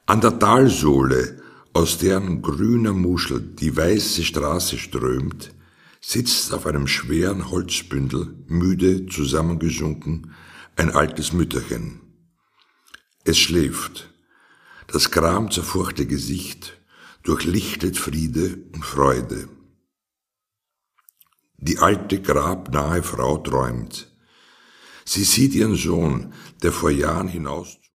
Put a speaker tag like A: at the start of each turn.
A: An der Talsohle, aus deren grüner Muschel die weiße Straße strömt, sitzt auf einem schweren Holzbündel, müde zusammengesunken, ein altes Mütterchen. Es schläft. Das gramzerfurchte Gesicht durchlichtet Friede und Freude. Die alte grabnahe Frau träumt. Sie sieht ihren Sohn, der vor Jahren hinaus